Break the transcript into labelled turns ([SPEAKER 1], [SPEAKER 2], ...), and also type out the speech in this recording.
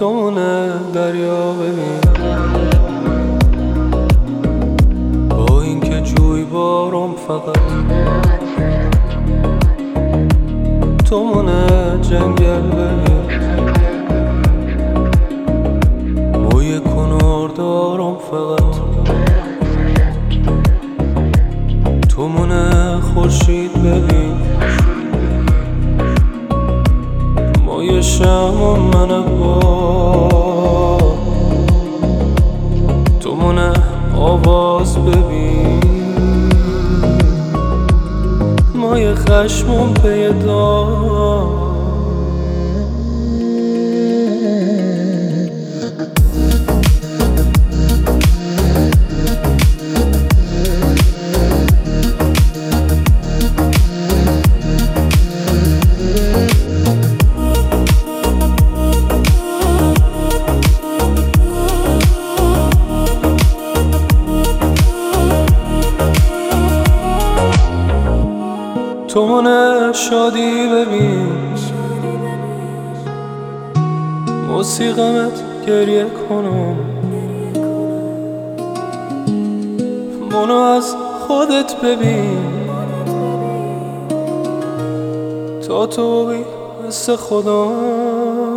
[SPEAKER 1] تو مونه دریا ببین، با اینکه جوی بارم فقط تو مونه جنگل ببین، موی کنار دارم فقط تو مونه خورشید ببین، مایه شم من با تو مونه آواز ببین، مایه خشمم پیدا تو مونه شادی ببین، موسیقمت گریه کنم، منو از خودت ببین، تا تو بی مثل خدا